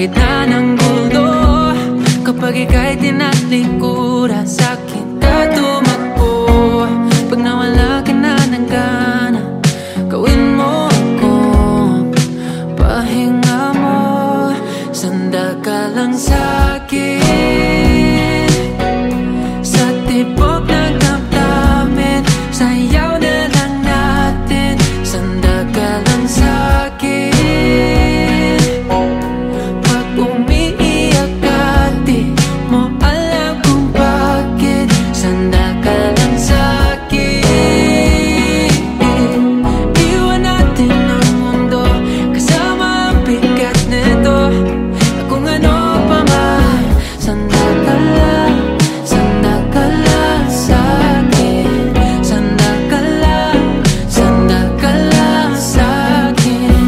gitna ng gulo. Kapag ika'y tinatlikuran, sa'kin ka tumakbo. Pag nawala ka na ng gana, gawin mo akong pahinga mo. Sanda ka lang sa'kin, sa tibok ng damdamin, sayaw na lang natin. Sanda ka lang sa'kin, pag umiiyak ka, di mo alam kung bakit. Sanda ka lang sa'kin, iwan natin ang mundo, kasama ang bigat nito. Kung ano pa man, sanda ka lang, sanda ka lang sa'kin. Sanda ka lang, sanda ka lang sa'kin.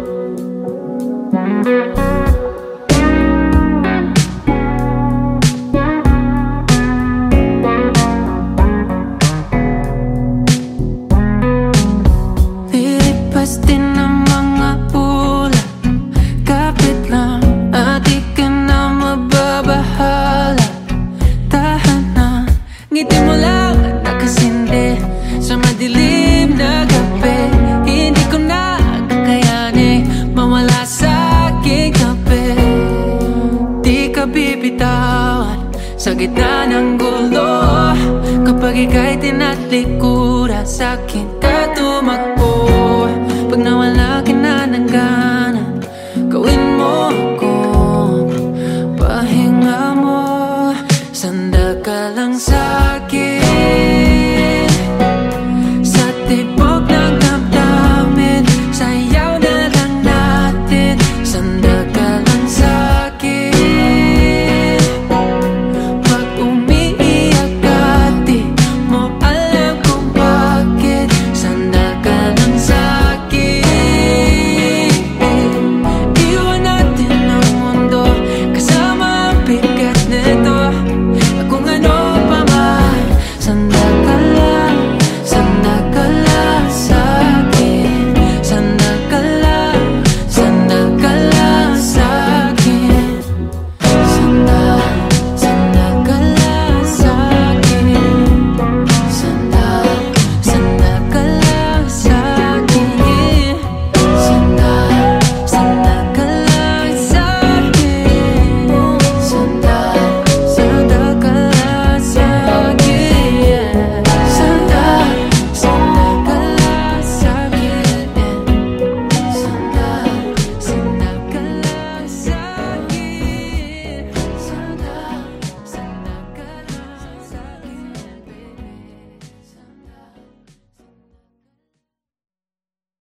Lilipas din ang mga ulan, kapit lang at di ka na mababahala. Tahanan, ngiti mo lang at nakasindi sa madilim na gabi. Hindi ko na kakayanin mawala sa aking tabi. Di ka bibitawan sa gitna ng gulo. Kapag ika'y tinatlikuran, sa'kin ka tumakbo. Pag nawala ka na ng gana, gawin mo akong pahinga mo. Sanda ka lang sa'kin, sa tibok